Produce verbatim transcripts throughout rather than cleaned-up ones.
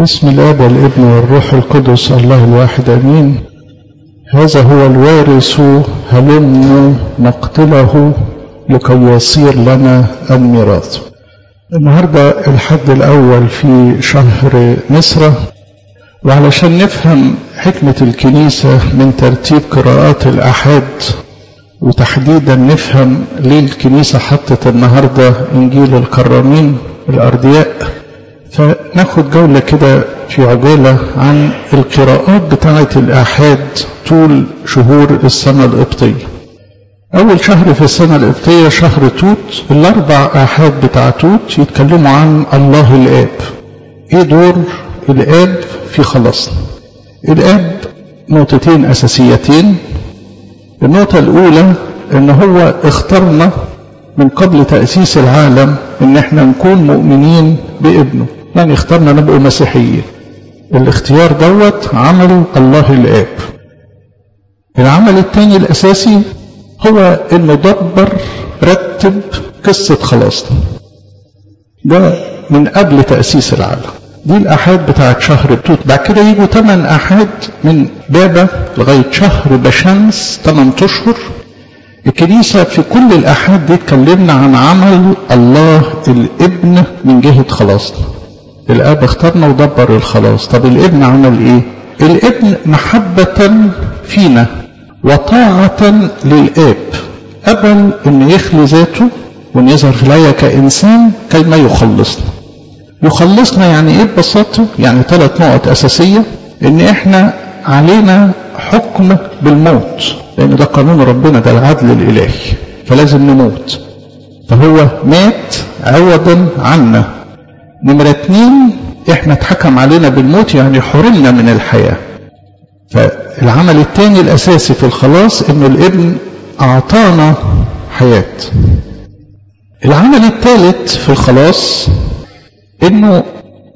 بسم الاب والابن والروح القدس الله الواحد امين. هذا هو الوارث هلم نقتله لكي يصير لنا الميراث. النهارده الحد الاول في شهر مصر، وعلشان نفهم حكمة الكنيسة من ترتيب قراءات الأحاد، وتحديدا نفهم ليه الكنيسة حطت النهارده إنجيل الكرامين الأردياء، فناخد جولة كده في عجالة عن القراءات بتاعة الآحاد طول شهور السنة القبطية. أول شهر في السنة القبطية شهر توت. الأربع آحاد بتاع توت يتكلموا عن الله الآب. إيه دور الآب في خلاصنا؟ الآب نقطتين أساسيتين. النقطة الأولى إن هو اختارنا من قبل تأسيس العالم إن احنا نكون مؤمنين بابنه، يعني اختارنا نبقوا مسيحيين. الاختيار دوت عمل الله الآب. العمل الثاني الأساسي هو إنه دبر رتب قصة خلاصنا، ده من قبل تأسيس العالم. دي الآحاد بتاعت شهر توت. بعد كده يجوا ثمان آحاد من بابا لغاية شهر بشمس، ثمان أشهر. الكنيسة في كل الآحاد دي اتكلمنا عن عمل الله الابن من جهة خلاصنا. الآب اختارنا ودبر الخلاص. طب الابن عمل ايه؟ الابن محبة فينا وطاعة للآب قبل ان يخلي ذاته وان يظهر في الحياة كإنسان كيما يخلصنا. يخلصنا يعني ايه ببساطة؟ يعني ثلاث نقط أساسية. ان احنا علينا حكم بالموت، لأن ده قانون ربنا، ده العدل الإلهي، فلازم نموت. فهو مات عوضا عنا. نمرة اتنين، احنا اتحكم علينا بالموت، يعني حرمنا من الحياة. فالعمل الثاني الأساسي في الخلاص إن الابن أعطانا حياة. العمل الثالث في الخلاص إنه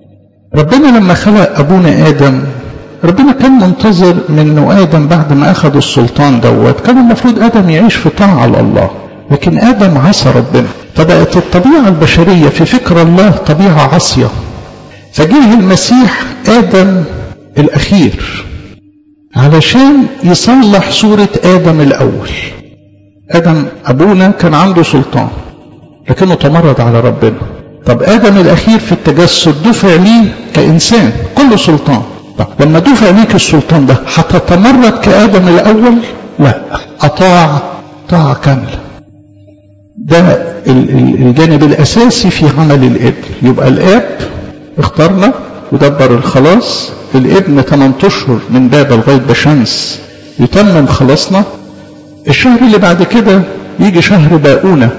ربنا لما خلق أبونا آدم، ربنا كان منتظر منه آدم بعد ما أخذ السلطان دوت، كان المفروض آدم يعيش في طاعة لله، لكن آدم عصى ربنا، فبقت الطبيعة البشرية في فكر الله طبيعة عصية. فجه المسيح آدم الأخير علشان يصلح صورة آدم الأول. آدم أبونا كان عنده سلطان لكنه تمرد على ربنا. طب آدم الأخير في التجسد دفع ليه كإنسان كل سلطان. طب لما دفع ليك السلطان ده هتتمرد كآدم الأول؟ لا، أطاع طاعة كاملة. ده الجانب الأساسي في عمل الابن. يبقى الآب اختارنا ودبر الخلاص. الابن ثمانية أشهر من باب لغاية بشمس يتمم خلاصنا. الشهر اللي بعد كده يجي شهر باؤونة.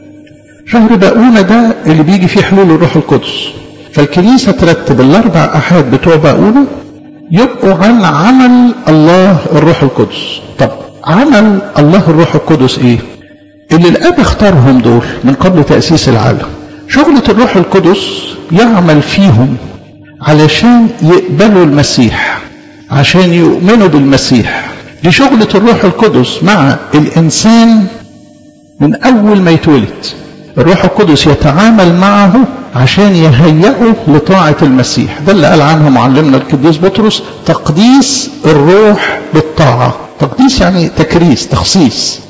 شهر باؤونة ده اللي بيجي فيه حلول الروح القدس. فالكنيسة ترتب الأربع أحاد بتوع باؤونة يبقوا عن عمل الله الروح القدس. طب عمل الله الروح القدس ايه؟ اللي الآب اختارهم دول من قبل تأسيس العالم. شغلة الروح القدس يعمل فيهم علشان يقبلوا المسيح، عشان يؤمنوا بالمسيح. دي شغلة الروح القدس مع الإنسان من أول ما يتولد. الروح القدس يتعامل معه عشان يهيئه لطاعة المسيح. ده اللي قال عنه معلمنا القديس بطرس: تقديس الروح بالطاعة. تقديس يعني تكريس، تخصيص،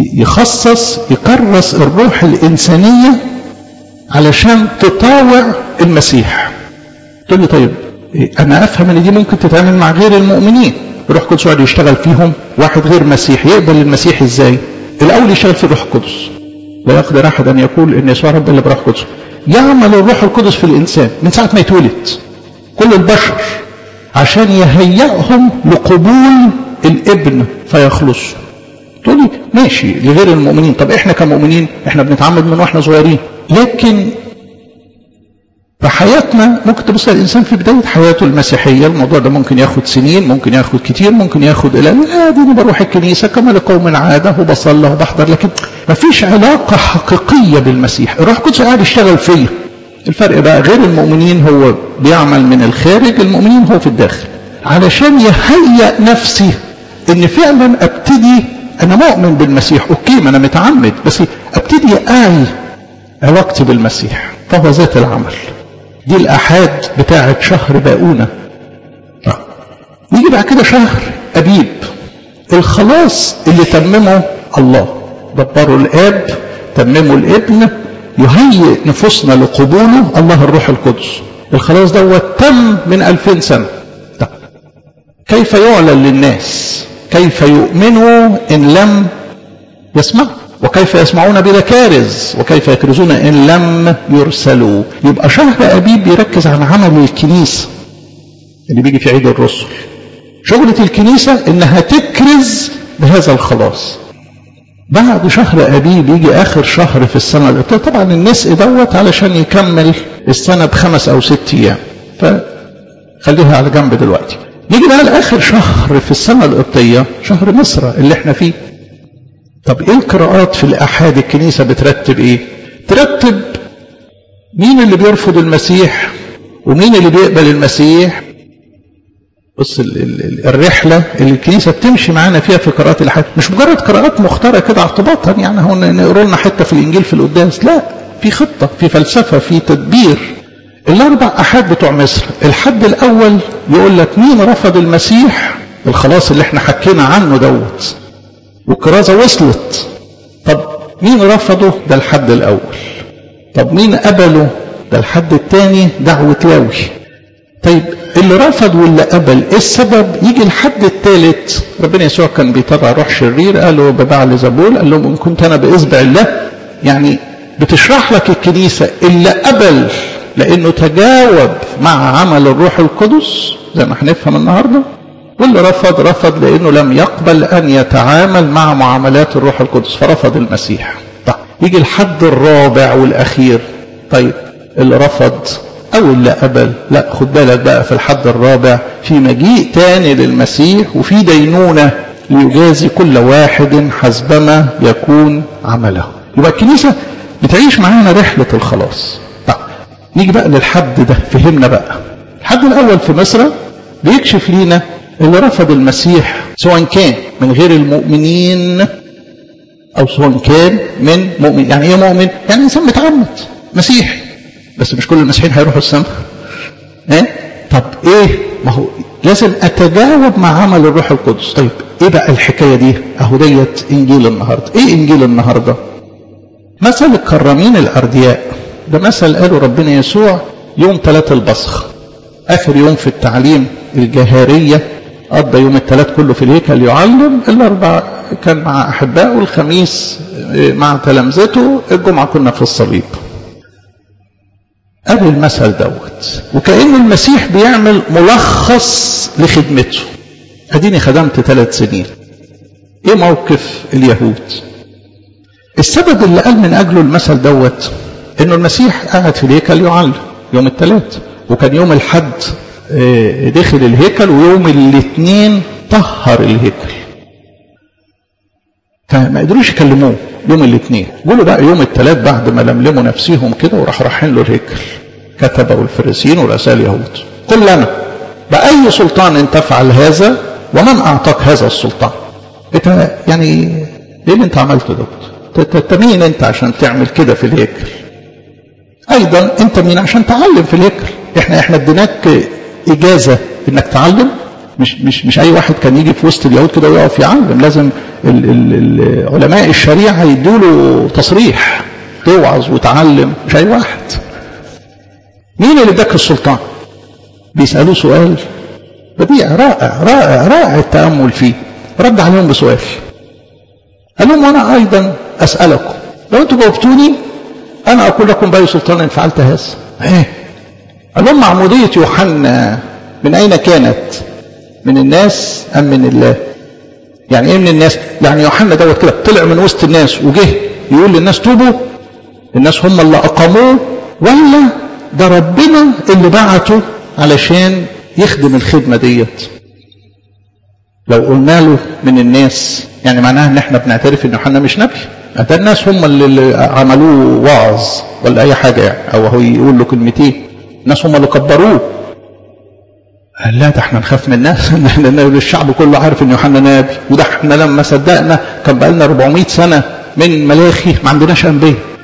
يخصص يكرس الروح الإنسانية علشان تطاوع المسيح. تقول لي طيب أنا أفهم أن دي ممكن تتعامل مع غير المؤمنين. الروح القدس يقعد يشتغل فيهم. واحد غير مسيح يقبل المسيح إزاي؟ الأول يشتغل في الروح القدس. لا يقدر أحد أن يقول إن يسوع رب إلا بروح القدس. يعمل الروح القدس في الإنسان من ساعة ما يتولد كل البشر عشان يهيئهم لقبول الابن فيخلصوا. تقول لي ماشي لغير المؤمنين. طب احنا كمؤمنين احنا بنتعمد من واحنا صغيرين، لكن في حياتنا ممكن تبص الانسان في بدايه حياته المسيحيه الموضوع ده ممكن ياخد سنين، ممكن ياخد كتير، ممكن ياخد الى عادي انا بروح الكنيسه كما لقوم عاده وبصلي وبحضر، لكن ما فيش علاقه حقيقيه بالمسيح. الروح القدس قاعد يشتغل فيا. الفرق بقى غير المؤمنين هو بيعمل من الخارج، المؤمنين هو في الداخل، علشان يهيئ نفسي ان فعلا ابتدي انا مؤمن بالمسيح. اوكي ما انا متعمد، بس ابتدي اعي علاقتي بالمسيح. فهو ذات العمل. دي الأحاد بتاعة شهر باقونة. يجي بعد كده شهر أبيب، الخلاص اللي تممه الله، دبروا الآب تمموا الابن، يهيئ نفوسنا لقبوله الله الروح القدس. الخلاص دوت تم من ألفين سنة. طب كيف يعلن للناس؟ كيف يؤمنوا إن لم يسمعوا؟ وكيف يسمعون بلا كارز؟ وكيف يكرزون إن لم يرسلوا؟ يبقى شهر أبيب بيركز على عمل الكنيسة اللي بيجي في عيد الرسل. شغلة الكنيسة إنها تكرز بهذا الخلاص. بعد شهر أبيب يجي آخر شهر في السنة، طبعا النسق دوت علشان يكمل السنة بخمس أو ست أيام، فخليها على جنب دلوقتي. يجي بقى لآخر شهر في السنة القبطية، شهر مصر اللي احنا فيه. طب ايه القراءات في الأحاد؟ الكنيسة بترتب ايه؟ ترتب مين اللي بيرفض المسيح ومين اللي بيقبل المسيح. بص الرحلة اللي الكنيسة بتمشي معانا فيها في قراءات الأحاد مش مجرد قراءات مختارة كده اعتباطا، يعني هو نقروا لنا حتة في الإنجيل في القداس، لا، في خطة، في فلسفة، في تدبير. الأربع أحاد بتوع مصر، الحد الأول يقول لك مين رفض المسيح، الخلاص اللي احنا حكينا عنه دوت والكرازة وصلت. طب مين رفضه؟ ده الحد الأول. طب مين قبله؟ ده الحد الثاني، دعوة لاوي. طيب اللي رفض واللي قبل ايه السبب؟ يجي الحد الثالث، ربنا يسوع كان بيتابع روح شرير، قال له ببعل زبول، قال لهم ان كنت انا باصبع الله. يعني بتشرح لك الكنيسة اللي قبل لانه تجاوب مع عمل الروح القدس زي ما هنفهم النهارده، واللي رفض رفض لانه لم يقبل ان يتعامل مع معاملات الروح القدس فرفض المسيح. طيب يجي الحد الرابع والاخير، طيب اللي رفض او اللي قبل، لا خد بالك بقى في الحد الرابع في مجيء تاني للمسيح وفي دينونة ليجازي كل واحد حسبما يكون عمله. يبقى الكنيسة بتعيش معانا رحلة الخلاص. طيب نيجي بقى للحد ده، فهمنا بقى الحد الاول في مصر بيكشف لينا اللي رفض المسيح سواء كان من غير المؤمنين او سواء كان من مؤمن. يعني ايه مؤمن؟ يعني انسان متعمد مسيحي، بس مش كل المسيحيين هيروحوا السماء. ايه؟ طب ايه؟ ما هو لازم اتجاوب مع عمل الروح القدس. طيب ايه بقى الحكايه دي؟ اهو ديت انجيل النهارده. ايه انجيل النهارده؟ مثل الكرامين الاردياء، ده مثل قاله ربنا يسوع يوم ثلاث البصخ، اخر يوم في التعليم الجهاريه. قضى يوم الثلاث كله في الهيكل يعلم، الاربع كان مع احبائه، الخميس مع تلامذته، الجمعه كنا في الصليب. قبل المثل دوت وكأن المسيح بيعمل ملخص لخدمته. اديني خدمت ثلاث سنين، ايه موقف اليهود؟ السبب اللي قال من اجله المثل دوت انه المسيح قاعد في الهيكل يعلم يوم الثلاث، وكان يوم الحد دخل الهيكل، ويوم الاثنين طهر الهيكل، فما قدروش يكلموه يوم الاثنين. قولوا بقى يوم الثلاث بعد ما لملموا نفسيهم كده وراح رايحين له الهيكل كتبوا الفريسيين ورؤساء اليهود، قل لنا بأي سلطان انت تفعل هذا ومن اعطاك هذا السلطان؟ انت يعني ليه اللي انت عملته دوت؟ انت مين انت عشان تعمل كده في الهيكل؟ ايضا انت مين عشان تعلم في الهيكل؟ احنا احنا اديناك اجازه انك تعلم؟ مش مش مش اي واحد كان يجي في وسط اليهود كده ويقف يعلم، لازم ال ال ال علماء الشريعه يدوا له تصريح توعظ وتعلم، مش اي واحد. مين اللي اداك السلطان؟ بيسالوه سؤال بديع رائع رائع رائع التامل فيه. رد عليهم بسؤال، قال لهم وانا ايضا اسالكم، لو انتم جاوبتوني انا اقول لكم باي سلطان ان فعلت هذا. ايه؟ قال لهم معموديه يوحنا من اين كانت؟ من الناس ام من الله؟ يعني ايه من الناس؟ يعني يوحنا دوت كده طلع من وسط الناس وجه يقول للناس توبوا، الناس هم اللي اقاموه، ولا ده ربنا اللي بعته علشان يخدم الخدمه ديت؟ لو قلنا له من الناس يعني معناها ان احنا بنعترف ان يوحنا مش نبي، ده الناس هم اللي عملوه وعظ ولا اي حاجه يعني، او هو يقول له كلمتين، الناس هم اللي كبروه. قال لا، ده احنا نخاف من الناس، الشعب كله عارف ان يوحنا نبي، وده احنا لما صدقنا كان بقالنا أربعمائة سنه من ملاخي ما عندناش انبياء.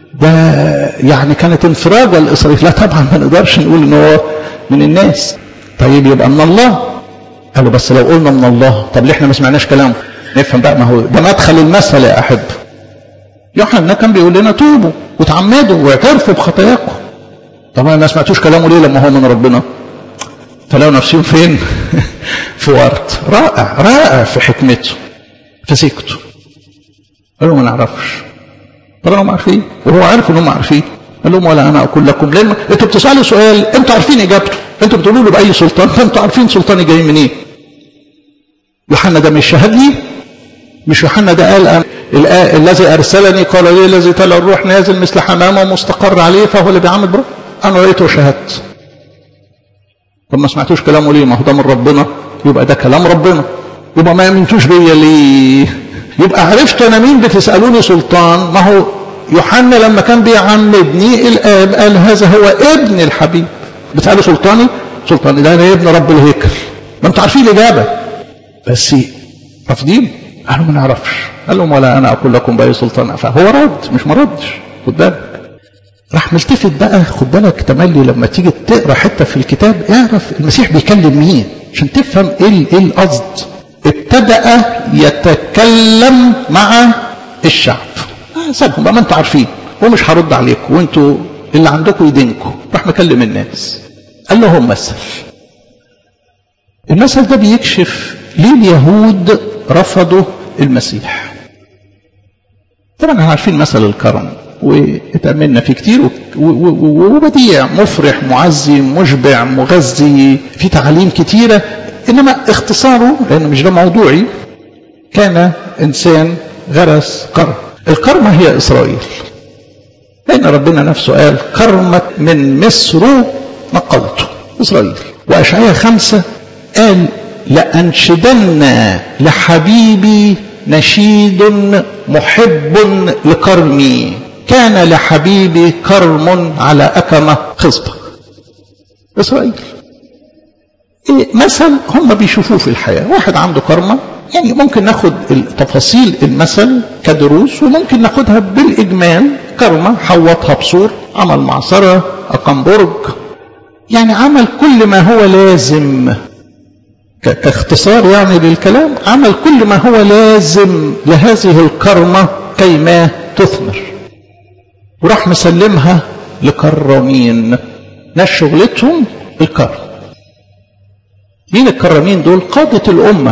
ده يعني كانت انفراجة لإسرائيل. لا طبعا ما نقدرش نقول ان هو من الناس. طيب يبقى من الله. قالوا بس لو قلنا من الله، طب ليه احنا ما سمعناش كلامه؟ نفهم بقى، ما هو ده مدخل المثل يا احب. يوحنا كان بيقول لنا توبوا وتعمدوا واعترفوا بخطاياكم. طبعا ما سمعتوش كلامه ليه لما هو من ربنا؟ فلو نفسهم فين؟ في ورط رائع رائع في حكمته، فسكتوا قالوا ما نعرفش. طب هم عارفين وهو عارف انهم عارفين. قال لهم ولا انا اقول لكم، لان انتوا بتسالوا سؤال انتوا عارفين اجابته، انتوا بتقولوا له باي سلطان، فانتوا عارفين سلطاني جاي منين. إيه؟ يوحنا ده مش شهد لي؟ مش يوحنا ده قال الذي ارسلني قال لي الذي تلا الروح نازل مثل حمامه مستقر عليه فهو اللي بيعمل بروح. انا رأيته وشهدت. طب ما سمعتوش كلامه ليه؟ ما هو ده من ربنا، يبقى ده كلام ربنا، يبقى ما امنتوش بيا ليه؟ يبقى عرفت انا مين بتسالوني سلطان. ما هو يوحنا لما كان بيعمدني الاب قال هذا هو ابن الحبيب. بتسالوا سلطاني؟ سلطاني ده انا ابن رب الهيكل. ما انتوا عارفين الاجابه بس رافضين. قالوا ما نعرفش. قال لهم ولا انا اقول لكم باي سلطان. فهو رد مش ما ردش. خد بالك. راح ملتفت بقى. خد بالك تملي لما تيجي تقرا حته في الكتاب اعرف المسيح بيكلم مين عشان تفهم ايه ايه القصد. ابتدأ يتكلم مع الشعب. سابهم بقى ما انتوا عارفين ومش هرد عليكم وانتوا اللي عندكم يدينكم. راح مكلم الناس قال لهم مثل. المثل ده بيكشف ليه اليهود رفضوا المسيح. طبعا احنا عارفين مثل الكرم واتأملنا فيه كتير وبديع مفرح معزي مشبع مغذي في تعاليم كتيرة، انما اختصاره لانه مش ده موضوعي. كان انسان غرس كرم. الكرمة هي اسرائيل، لان ربنا نفسه قال كرمة من مصر نقلته اسرائيل. واشعياء خمسة قال لأنشدن لحبيبي نشيد محب لكرمي كان لحبيبي كرم على أكمة خصبة. إسرائيل إيه مثل هم بيشوفوه في الحياة. واحد عنده كرمة، يعني ممكن ناخد تفاصيل المثل كدروس وممكن ناخدها بالإجمال. كرمة حوطها بسور، عمل معصرة، أقام برج، يعني عمل كل ما هو لازم كاختصار يعني للكلام. عمل كل ما هو لازم لهذه الكرمة كيما تثمر، وراح مسلمها لكرمين ناس شغلتهم الكرم. مين الكرمين دول؟ قادة الأمة،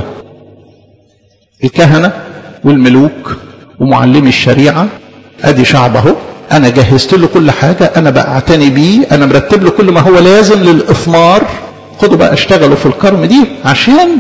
الكهنة والملوك ومعلمي الشريعة. ادي شعبه، انا جهزت له كل حاجة، انا بقى اعتني بيه، انا مرتب له كل ما هو لازم للإثمار. خدوا بقى اشتغلوا في الكرم دي عشان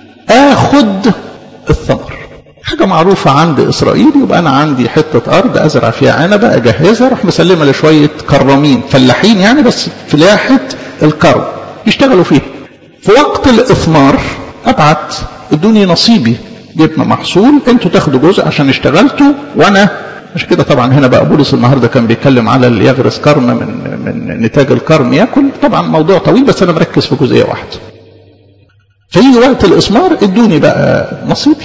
اخد الثمر. حاجة معروفة عند اسرائيل. يبقى انا عندي حتة ارض ازرع فيها عنبة اجهزها، اروح مسلمة لشوية كرمين فلاحين يعني بس فلاحة الكرم يشتغلوا فيها. في وقت الاثمار ابعت ادوني نصيبي، جبنا محصول، انتوا تاخدوا جزء عشان اشتغلتوا وانا مش كده. طبعا هنا بقى بولس النهارده كان بيتكلم على اللي يغرس كرم من من نتاج الكرم ياكل. طبعا موضوع طويل بس انا مركز في جزئيه واحده. فيجي وقت الاثمار ادوني بقى نصيبي.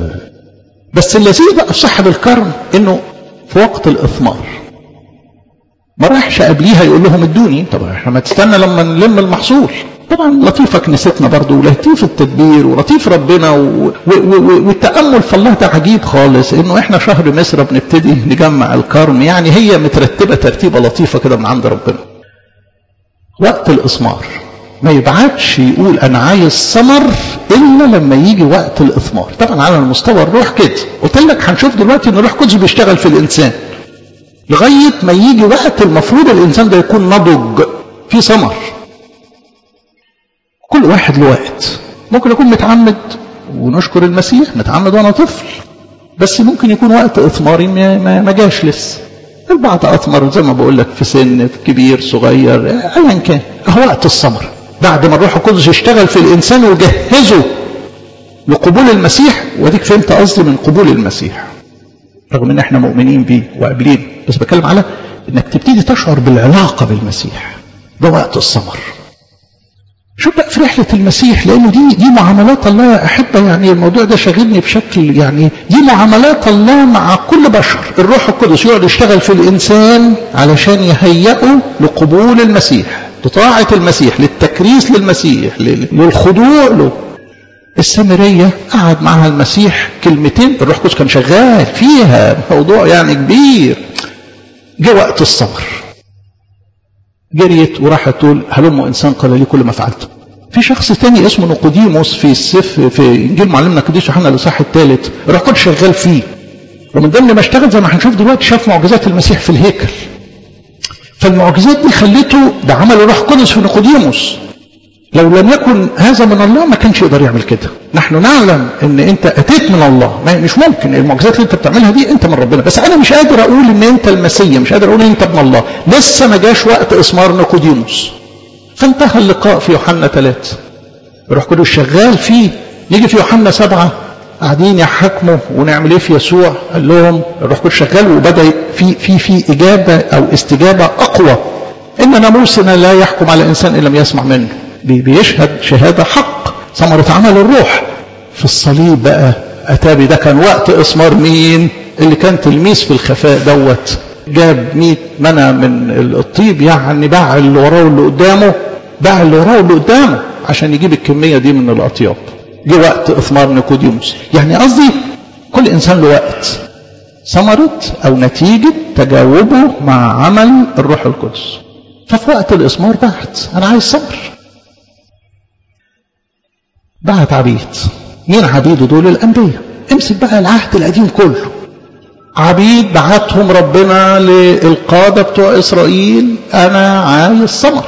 بس اللذيذ بقى في صاحب الكرم انه في وقت الاثمار ما راحش قبليها يقول لهم ادوني. طب احنا ما تستنى لما نلم المحصول. طبعا لطيفة كنيستنا برضو ولطيف التدبير ولطيف ربنا و... و... و... والتأمل في الله ده عجيب خالص. انه احنا شهر مصر بنبتدي نجمع الكرم، يعني هي مترتبة ترتيبة لطيفة كده من عند ربنا. وقت الإثمار ما يبعتش يقول انا عايز ثمر الا لما يجي وقت الإثمار. طبعا على المستوى الروح كده قلت لك هنشوف دلوقتي ان الروح القدس بيشتغل في الانسان لغاية ما يجي وقت المفروض الانسان ده يكون نضج في ثمر. كل واحد له وقت. ممكن يكون متعمد ونشكر المسيح متعمد وانا طفل، بس ممكن يكون وقت اثماري ما, ما جاش لسه. البعض اثمر زي ما بقول لك في سن كبير صغير ايا كان. هو وقت الثمر بعد ما الروح القدس يشتغل في الانسان ويجهزه لقبول المسيح. وديك فهمت قصدي من قبول المسيح، رغم ان احنا مؤمنين بيه وقابلين، بس بتكلم على انك تبتدي تشعر بالعلاقه بالمسيح. ده وقت الثمر. شوف بقى في رحلة المسيح، لأنه دي دي معاملات الله يا أحبة. يعني الموضوع ده شاغلني بشكل، يعني دي معاملات الله مع كل بشر. الروح القدس يقعد يشتغل في الإنسان علشان يهيئه لقبول المسيح، لطاعة المسيح، للتكريس للمسيح، للخضوع له. السامرية قعد معها المسيح كلمتين، الروح القدس كان شغال فيها، موضوع يعني كبير. جاء وقت الصبر، جريت وراحت تقول هلم انسان قال لي كل ما فعلته. في شخص تاني اسمه نيقوديموس في السف في انجيل معلمنا القديس يوحنا الاصحاح الثالث، الروح القدس شغال فيه، ومن ضمن ما اشتغل زي ما هنشوف دلوقتي شاف معجزات المسيح في الهيكل. فالمعجزات دي خلته، ده عمل الروح القدس في نيقوديموس. لو لم يكن هذا من الله ما كانش يقدر يعمل كده. نحن نعلم ان انت اتيت من الله، مش ممكن المعجزات اللي انت بتعملها دي انت من ربنا، بس انا مش قادر اقول ان انت المسيح، مش قادر اقول ان انت ابن الله، لسه ما جاش وقت اسمار نيقوديموس. فانتهى اللقاء في يوحنا ثلاثة، الروح القدس شغال فيه. يجي في يوحنا سبعة قاعدين يحكموا ونعمل ايه في يسوع، قال لهم الروح القدس شغال، وبدا في في في اجابه او استجابه اقوى. ان ناموسنا لا يحكم على انسان ان لم يسمع منه، بيشهد شهاده حق، ثمره عمل الروح. في الصليب بقى اتابي، ده كان وقت اسمار مين؟ اللي كان تلميذ في الخفاء دوت، جاب مئة منى من الطيب، يعني باع اللي وراه واللي قدامه، باع اللي وراه واللي قدامه عشان يجيب الكميه دي من الاطياب. جه وقت اثمار نيقوديموس. يعني قصدي كل انسان له وقت، ثمره او نتيجه تجاوبه مع عمل الروح القدس. ففي وقت الاثمار بعت انا عايز صبر، بعت عبيد. مين عبيده دول؟ الانبياء. امسك بقى العهد القديم كله، عبيد بعتهم ربنا للقاده بتوع اسرائيل، انا عايز ثمر.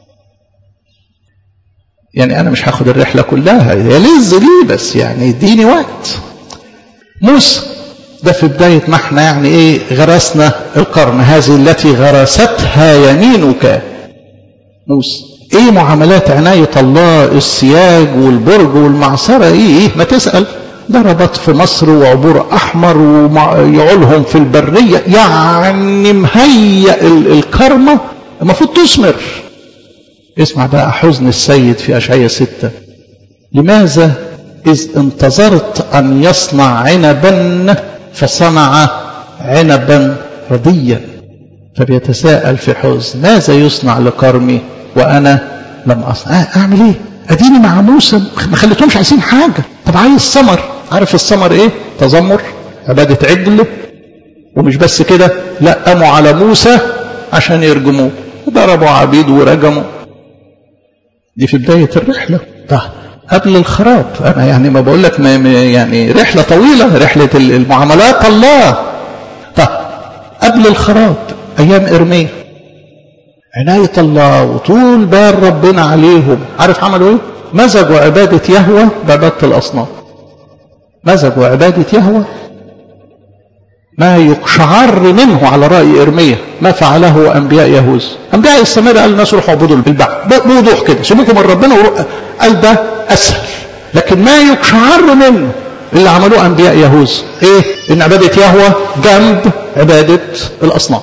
يعني انا مش هاخد الرحله كلها، هي لز لي بس يعني اديني وقت. موسى ده في بدايه ما احنا يعني ايه غرسنا القرن، هذه التي غرستها يمينك. موسى ايه معاملات عنايه الله، السياج والبرج والمعصره، ايه ايه ما تسال. ضربت في مصر وعبور احمر ويعولهم في البريه، يعني مهيئ الكرمه المفروض تثمر. اسمع بقى حزن السيد في أشعياء ستة، لماذا إذ انتظرت أن يصنع عنبا فصنع عنبا رديا، فبيتساءل في حزن ماذا يصنع لكرمي وأنا لم أصنع. أعمل إيه؟ أديني مع موسى ما خليتهمش عايزين حاجة. طب عايز ثمر، عارف الثمر إيه؟ تذمر، عبادة عجل، ومش بس كده، لا قاموا على موسى عشان يرجموه، ضربوا عبيد ورجموا. دي في بداية الرحلة. طيب قبل الخراب، أنا يعني ما بقول لك يعني رحلة طويلة، رحلة المعاملات الله. طيب قبل الخراب أيام إرميا، عناية الله وطول بال ربنا عليهم. عارف عملوا إيه؟ مزجوا عبادة يهوه بعبادة الأصنام. مزجوا عبادة يهوه ما يقشعر منه على رأي إرميا ما فعله أنبياء يهوذا. أنبياء السماء قال الناس روحوا اعبدوا البعل بوضوح كده، سيبوكم من ربنا وروح. قال ده أسهل، لكن ما يقشعر منه اللي عملوه أنبياء يهوذا إيه؟ إن عبادة يهوه جنب عبادة الأصنام.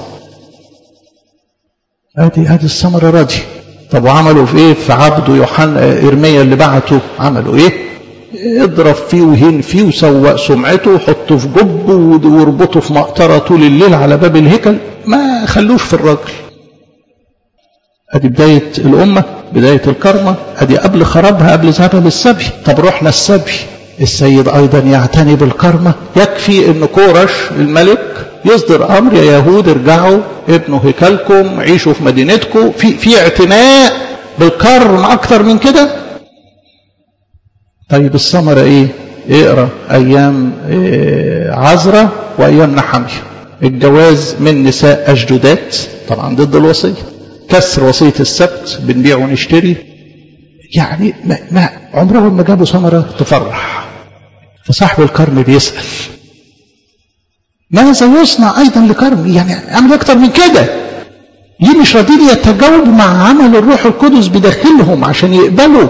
هذه هذه الثمرة راضي. طب وعملوا في إيه؟ في عبده يوحنا إرميا اللي بعته عملوا إيه؟ اضرب فيه وهين فيه وسوق سمعته وحطه في جب واربطه في مقطره طول الليل على باب الهيكل، ما خلوش في الراجل. ادي بدايه الامه، بدايه الكرمه، ادي قبل خرابها، قبل ذهابها للسبي. طب رحنا السبي، السيد ايضا يعتني بالكرمه. يكفي ان كورش الملك يصدر امر يا يهود ارجعوا ابنوا هيكلكم، عيشوا في مدينتكم. في في اعتناء بالكرم اكتر من كده. طيب الثمرة ايه؟ اقرا ايام إيه عزرا وايام نحمية. الجواز من نساء اشجدات طبعا ضد الوصية، كسر وصية السبت، بنبيع ونشتري، يعني ما, ما عمرهم ما جابوا ثمرة تفرح. فصاحب الكرم بيسأل ماذا يصنع ايضا لكرمي؟ يعني اعمل اكتر من كده. ليه مش راضيين يتجاوبوا مع عمل الروح القدس بداخلهم عشان يقبلوا؟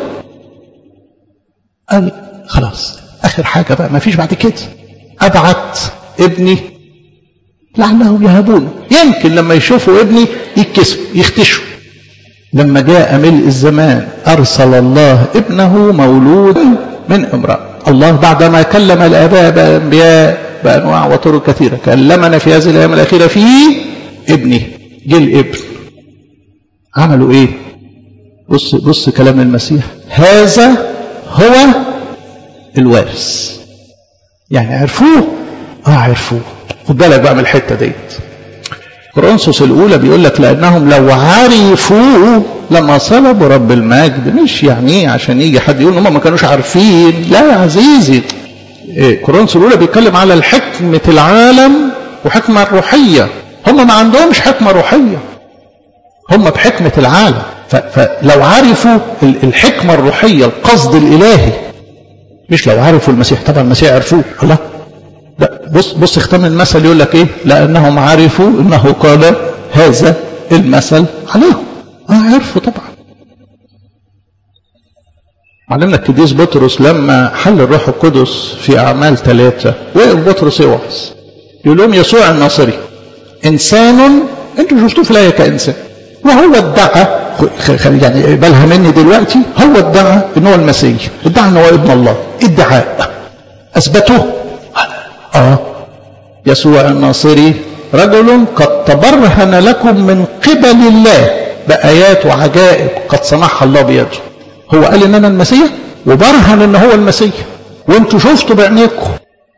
قال خلاص اخر حاجة بقى، ما فيش بعد كده، ابعت ابني لعلهم يهابونه. يمكن لما يشوفوا ابني يتكسوا يختشوا. لما جاء ملء الزمان أرسل الله ابنه مولودا من امرأة. الله بعدما كلم الآباء بأنبياء بأنواع وطرق كثيرة كلمنا في هذه الأيام الأخيرة في ابنه. جه الابن عملوا ايه؟ بص بص كلام المسيح، هذا هو الوارث. يعني عرفوه؟ اه عرفوه. خد بالك بقى من الحته ديت. كورنثوس الاولى بيقول لك لانهم لو عرفوا لما صلبوا رب المجد. مش يعني ايه عشان يجي حد يقول هم ما كانوش عارفين، لا يا عزيزي. إيه كورنثوس الاولى بيتكلم على الحكمه العالم وحكمه الروحيه. هم ما عندهمش حكمه روحيه، هم بحكمه العالم. فلو عرفوا الحكمه الروحيه القصد الالهي، مش لو عرفوا المسيح. طبعا المسيح عرفوه. الله لا، بص بص ختام المثل يقول لك ايه؟ لانهم عرفوا انه قال هذا المثل عليهم. اه عرفوا طبعا. علمنا القديس بطرس لما حل الروح القدس في اعمال ثلاثه، وقف بطرس يوعظ يقول لهم يسوع الناصري انسان انتوا شفتوه في الايه كانسان، وهو ادعى، يعني بالها مني دلوقتي، هو ادعى ان هو المسيح، ادعى ان هو ابن الله. ادعاء اثبته. اه يسوع الناصري رجل قد تبرهن لكم من قبل الله بايات وعجائب قد صنعها الله بيده. هو قال ان انا المسيح وبرهن ان هو المسيح، وانتوا شفتوا بعينيكم.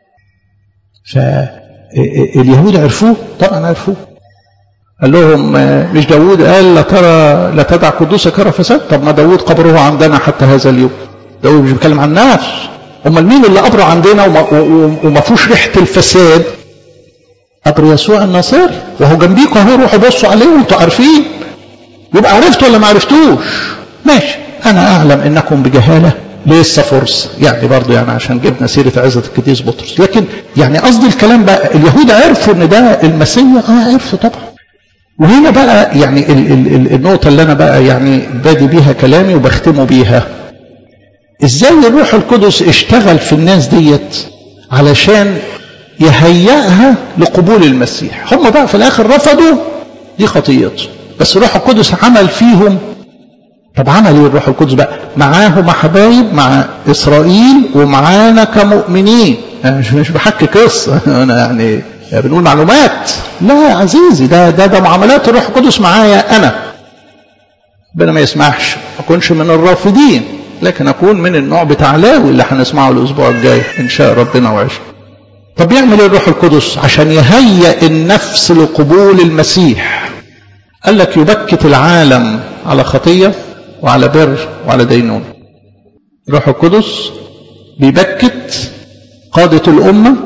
فاليهود عرفوه؟ طبعا عرفوه. قال لهم مش داود قال لا ترى لا تدع قدوسك يرى فساد؟ طب ما داود قبره عندنا حتى هذا اليوم. داود مش بيتكلم عن الناس. امال مين اللي قبره عندنا وما, وما فيهوش ريحه الفساد؟ قبر يسوع الناصري، وهو جنبيكم اهو، روحوا بصوا عليه وانتوا عارفين. يبقى عرفتوا ولا ما عرفتوش؟ ماشي. انا اعلم انكم بجهاله، لسه فرصه يعني برضه، يعني عشان جبنا سيره عزه القديس بطرس. لكن يعني قصدي الكلام بقى، اليهود عرفوا ان ده المسيح. اه عرفوا طبعا. وهنا بقى يعني ال ال ال النقطه اللي انا بقى يعني بادي بيها كلامي وبختمه بيها، ازاي الروح القدس اشتغل في الناس ديت علشان يهيئها لقبول المسيح. هم بقى في الاخر رفضوا، دي خطيئته، بس الروح القدس عمل فيهم. طب عمل ايه الروح القدس بقى؟ معاهم حبايب، مع اسرائيل ومعانا كمؤمنين. انا مش مش بحكي قصه، انا يعني بنقول معلومات. لا يا عزيزي، ده ده ده معاملات الروح القدس معايا انا. ربنا ما يسمحش اكونش من الرافضين، لكن اكون من النوع بتاع لاوي اللي هنسمعه الاسبوع الجاي ان شاء ربنا وعش. طب يعمل ايه الروح القدس عشان يهيئ النفس لقبول المسيح؟ قال لك يبكت العالم على خطيه وعلى بر وعلى دينون. الروح القدس بيبكت قادة الأمة،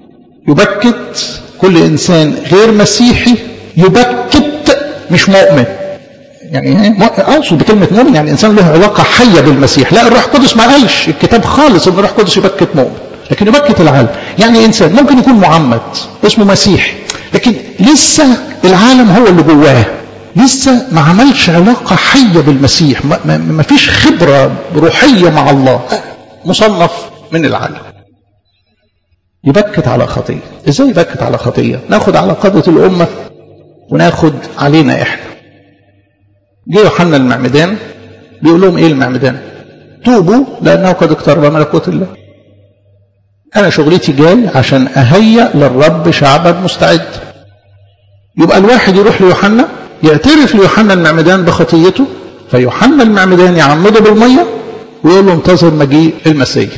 يبكت كل إنسان غير مسيحي، يبكت مش مؤمن. يعني أقصد بكلمة مؤمن يعني إنسان له علاقة حية بالمسيح. لا، الروح القدس ما قالش الكتاب خالص إن الروح القدس يبكت مؤمن، لكن يبكت العالم. يعني إنسان ممكن يكون معمد اسمه مسيحي، لكن لسه العالم هو اللي جواه، لسه ما عملش علاقة حية بالمسيح، ما, ما, ما فيش خبرة روحية مع الله، مصنف من العالم. يبكت على خطية. ازاي يبكت على خطية؟ ناخد على قادة الأمة وناخد علينا احنا. جه يوحنا المعمدان بيقول لهم ايه المعمدان؟ توبوا لأنه قد اقترب ملكوت الله. أنا شغلتي جاي عشان أهيأ للرب شعبا مستعد. يبقى الواحد يروح ليوحنا يعترف ليوحنا المعمدان بخطيته، فيوحنا المعمدان يعمده بالمية ويقول له انتظر مجيء المسيح.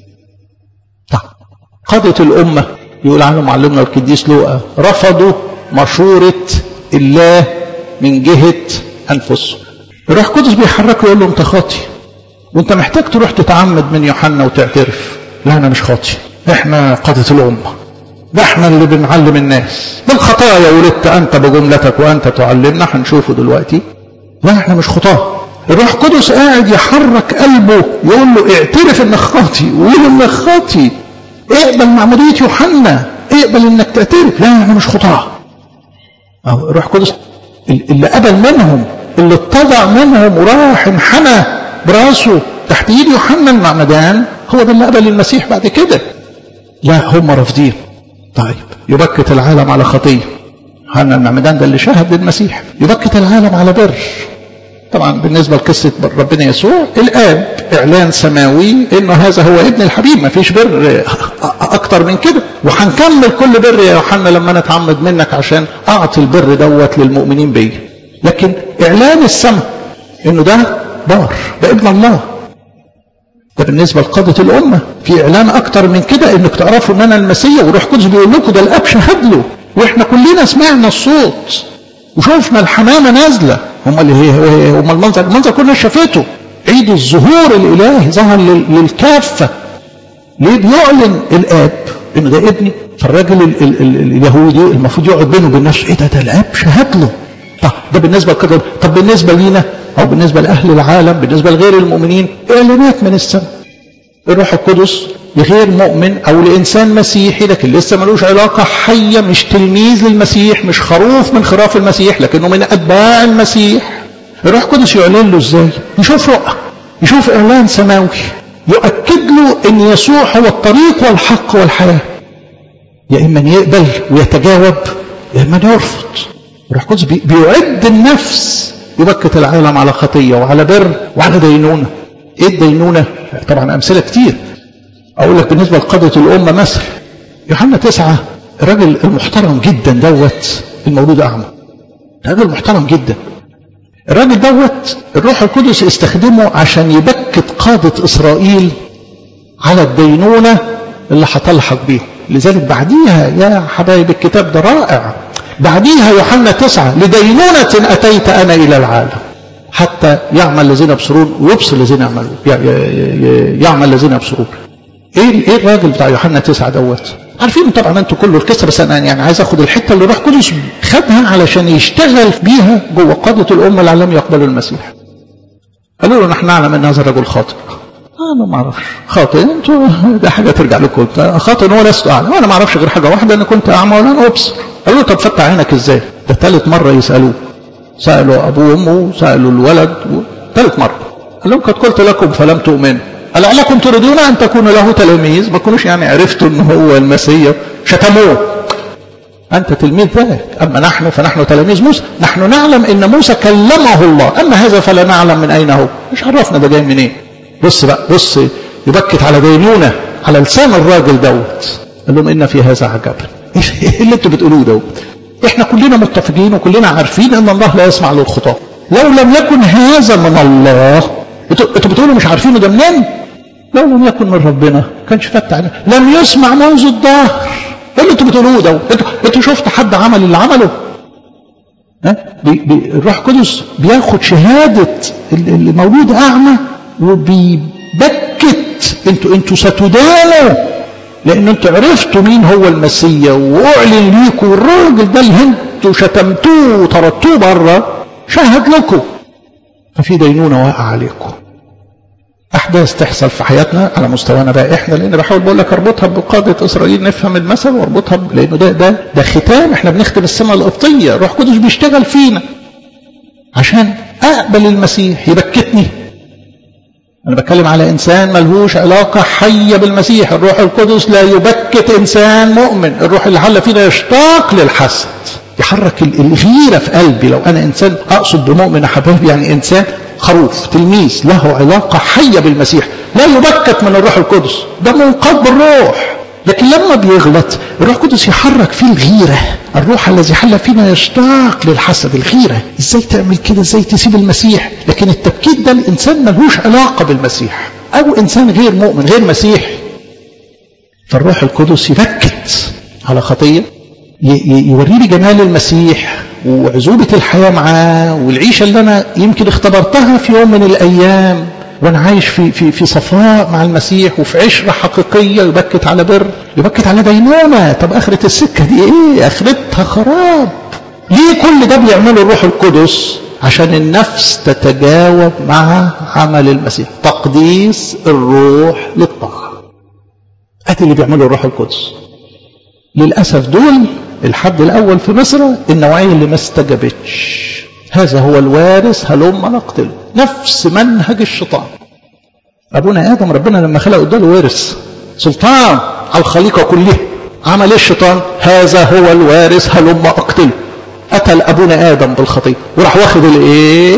طيب قادة الأمة يقول عنه معلمنا القديس لوقا رفضوا مشورة الله من جهة أنفسهم. الروح القدس بيحركه يقول له انت خاطي وانت محتاج تروح تتعمد من يوحنا وتعترف. لا انا مش خاطي، احنا قادة الأمة، ده احنا اللي بنعلم الناس بالخطايا ولدت انت بجملتك وانت تعلمنا. هنشوفه دلوقتي. لا احنا مش خطاه. الروح القدس قاعد يحرك قلبه يقول له اعترف انك خاطي، وقول انك خاطي، اقبل معمودية يوحنا، اقبل انك تعترف. لا احنا مش خطاه. اهو الروح القدس اللي قبل منهم، اللي اتضع منهم وراح انحنى براسه تحت ايد يوحنا المعمدان، هو ده اللي قبل المسيح بعد كده. لا هم رافضين. طيب يبكت العالم على خطيه. يوحنا المعمدان ده اللي شاهد للمسيح. يبكت العالم على بر. طبعا بالنسبة لقصة ربنا يسوع الآب إعلان سماوي إنه هذا هو ابن الحبيب، ما فيش بر أكتر من كده، وهنكمل كل بر يا يوحنا لما نتعمد منك عشان أعطي البر دوت للمؤمنين بي. لكن إعلان السماء إنه ده بار، ده ابن الله. ده بالنسبة لقادة الأمة. في إعلان أكتر من كده إنك تعرفوا إن أنا المسيح، وروح قدس بيقول لكم ده الآب شهد له، وإحنا كلنا سمعنا الصوت وشوفنا الحمامة نازلة. هم اللي هي هم المنظر المنظر كلنا شافته. عيد الظهور الإلهي ظهر للكافة. ليه بيعلن الآب إنه ده ابني؟ فالراجل ال ال ال اليهودي المفروض يقعد بينه وبين نفسه، إيه ده ده الآب شهد له. طب ده بالنسبة لكده، طب بالنسبة لينا أو بالنسبة لأهل العالم، بالنسبة لغير المؤمنين، إعلانات من السماء. الروح القدس لغير مؤمن أو لإنسان مسيحي لكن لسه ملوش علاقة حية، مش تلميذ للمسيح، مش خروف من خراف المسيح، لكنه من أتباع المسيح. الروح القدس يعلن له إزاي؟ يشوف رؤى، يشوف إعلان سماوي يؤكد له أن يسوع هو الطريق والحق والحياة. يا إما يقبل ويتجاوب يا إما يرفض. الروح القدس بيعد النفس، يبكت العالم على خطية وعلى بر وعلى دينونة. إيه الدينونة؟ طبعا أمثلة كتير. أقول لك بالنسبة لقادة الأمة مثل يوحنا تسعة، الراجل المحترم جدا دوت المولود أعمى، راجل محترم جدا. الراجل دوت الروح القدس استخدمه عشان يبكت قادة إسرائيل على الدينونة اللي هتلحق بيهم. لذلك بعديها يا حبايب الكتاب ده رائع، بعديها يوحنا تسعة، لدينونة أتيت أنا إلى العالم حتى يعمل الذين يبصرون ويبصر الذين يعملون، يعمل الذين يبصرون. ايه ايه الراجل بتاع يوحنا تسعة دوت؟ عارفين طبعا انتوا كله القصه، بس انا يعني عايز اخد الحته اللي روح قدس خدها علشان يشتغل بيها جوه قاده الامه اللي لم يقبلوا المسيح. قالوا له نحن نعلم ان هذا الرجل خاطئ. انا ما اعرفش خاطئ، انتوا ده حاجه ترجع لكم، خاطئ هو لست اعلم، وانا ما اعرفش غير حاجه واحده، انا كنت اعمى ولا انا ابصر. قالوا له طب فتح عينك ازاي؟ ده ثالث مره يسالوه، سالوا ابوه وامه، سالوا الولد، ثالث مره قال لهم قد قلت لكم فلم تؤمنوا، ألعلكم تريدون أن تكونوا له تلاميذ؟ ما كنوش يعني عرفتوا أنه هو المسيح، شتموه. أنت تلميذ ذاك، أما نحن فنحن تلاميذ موسى، نحن نعلم أن موسى كلمه الله، أما هذا فلا نعلم من أين هو. مش عرفنا ده جاي منين. إيه؟ بص بقى، بص يبكت على دينونة على لسان الراجل دوت. قال لهم إن في هذا عجبا. إيه اللي أنتوا بتقولوه دوت؟ إحنا كلنا متفقين وكلنا عارفين أن الله لا يسمع للخطاة. لو لم يكن هذا من الله، أنتوا بتقولوا مش عارفينه ده منين؟ لو لم يكن من ربنا كانش فتح عليه، لم يسمع منذ الظهر. ايه اللي انتوا بتقولوه ده؟ انتوا انتوا شفتوا حد عمل اللي عمله؟ ها؟ الروح القدس بياخد شهاده المولود اعمى وبيبكت انتوا انتوا ستدانوا لان انتوا عرفتوا مين هو المسيح، واعلن ليكم الراجل ده اللي انتوا شتمتوه وطردتوه بره شهد لكم، ففي دينونه واقع عليكم. أحداث تحصل في حياتنا على مستوانا بقى إحنا، لأن بحاول بقول لك أربطها بقادة إسرائيل نفهم المثل، وأربطها لأنه ده ده ده ختام، إحنا بنختم السنة القبطية، روح قدس بيشتغل فينا عشان أقبل المسيح يبكتني. أنا بتكلم على إنسان ملهوش علاقة حية بالمسيح. الروح القدس لا يبكت إنسان مؤمن. الروح اللي حل فينا يشتاق للحسد، يحرك الغيرة في قلبي. لو أنا إنسان أقصد بمؤمن يا حبايبي يعني إنسان خروف تلميذ له علاقة حية بالمسيح، لا يبكت من الروح القدس، ده منقاد بالروح. لكن لما بيغلط الروح القدس يحرك فيه الغيرة. الروح الذي حل فينا يشتاق للحسد، الغيرة، ازاي تعمل كده، ازاي تسيب المسيح. لكن التبكيت ده الانسان ملهوش علاقة بالمسيح او انسان غير مؤمن غير مسيحي، فالروح القدس يبكت على خطية، يوريني جمال المسيح وعزوبة الحياة معاه والعيشة اللي أنا يمكن اختبرتها في يوم من الأيام وأنا عايش في في في صفاء مع المسيح وفي عشرة حقيقية. يبكت على بر، يبكت على دينونة. طب آخرة السكة دي إيه؟ آخرتها خراب. ليه كل ده بيعمله الروح القدس؟ عشان النفس تتجاوب مع عمل المسيح، تقديس الروح للطاعة. أدي اللي بيعمله الروح القدس. للأسف دول الحد الأول في مصر النوعية اللي ما استجابتش. هذا هو الوارث هلم نقتله، نفس منهج الشيطان. أبونا آدم ربنا لما خلق اداله وارث سلطان على الخليقة كلها. عمل ايه الشيطان؟ هذا هو الوارث هلم اقتله. قتل أبونا آدم بالخطية وراح واخد الايه؟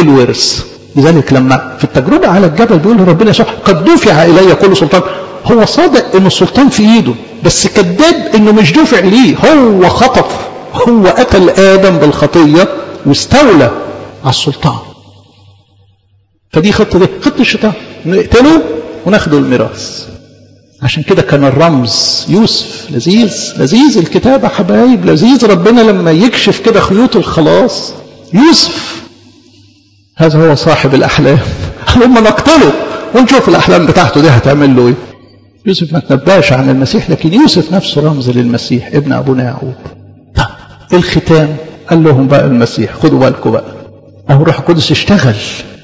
الورث. لذلك لما في التجربة على الجبل بيقول ربنا يسوع قد دفع إلي كل سلطان. هو صادق إن السلطان في إيده، بس كذاب إنه مش دفع ليه. هو خطف، هو قتل آدم بالخطية واستولى على السلطان. فدي خطة دي خطة الشيطان، نقتله وناخده الميراث. عشان كده كان الرمز يوسف. لذيذ لذيذ الكتابة حبايب، لذيذ ربنا لما يكشف كده خيوط الخلاص. يوسف هذا هو صاحب الأحلام. لما نقتله ونشوف الأحلام بتاعته دي هتعمل له ايه. يوسف ما تنباش عن المسيح، لكن يوسف نفسه رمز للمسيح ابن أبونا يعقوب. طب الختام قال لهم بقى المسيح خدوا بالكم بقى، أهو روح القدس اشتغل.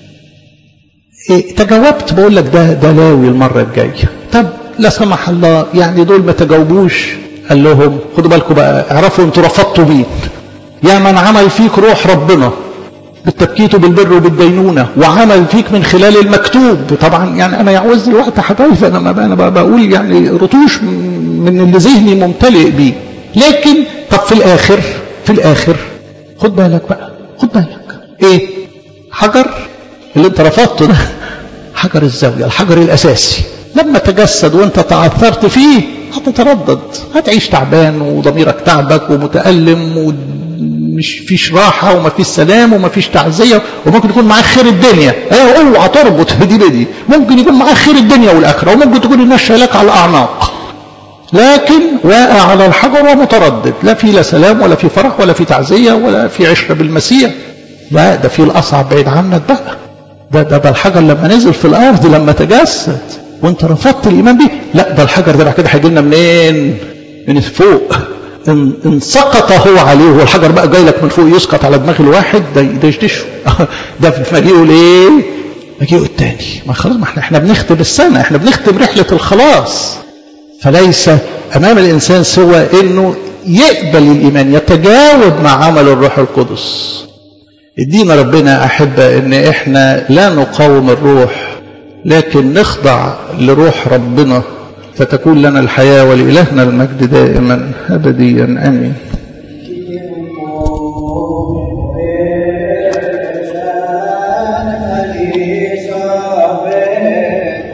إيه تجاوبت بقول لك ده ده لاوي المرة الجاية. طب لا سمح الله يعني دول ما تجاوبوش، قال لهم خدوا بالكم بقى، اعرفوا انتوا رفضتوا مين. يا من عمل فيك روح ربنا بالتبكيت وبالبر وبالدينونة، وعمل فيك من خلال المكتوب. طبعا يعني انا يعوز الوقت حبايب، انا ما انا بقول يعني رطوش من اللي ذهني ممتلئ بيه. لكن طب في الاخر في الاخر خد بالك بقى، خد بالك ايه حجر اللي انت رفضته ده، حجر الزاوية، الحجر الاساسي. لما تجسد وانت تعثرت فيه هتتردد، هتعيش تعبان وضميرك تعبك ومتألم ومش فيش راحة ومفيش سلام ومفيش تعزية، وممكن يكون معاك خير الدنيا. ايه اوعى تربط دي بدي، ممكن يكون معاك خير الدنيا والآخرة، وممكن تكون الناس شايلك على الأعناق، لكن واقع على الحجر ومتردد، لا في لا سلام ولا في فرح ولا في تعزية ولا في عشرة بالمسيح. لا ده في الأصعب بعيد عنك بقى. ده ده, ده الحجر لما نزل في الأرض لما تجسد وانت رفضت الايمان بيه، لا ده الحجر ده بعد كده هيجي لنا منين؟ من فوق. ان, ان سقط هو عليه، هو الحجر بقى جاي لك من فوق يسقط على دماغ الواحد ده يدشدشه. ده في مجيئه الايه؟ مجيئه الثاني. ما خلاص، ما احنا احنا بنختم السنه، احنا بنختم رحله الخلاص. فليس امام الانسان سوى انه يقبل الايمان، يتجاوب مع عمل الروح القدس. ادينا ربنا احبه ان احنا لا نقاوم الروح، لكن نخضع لروح ربنا، فتكون لنا الحياة ولإلهنا المجد دائما أبديا آمين.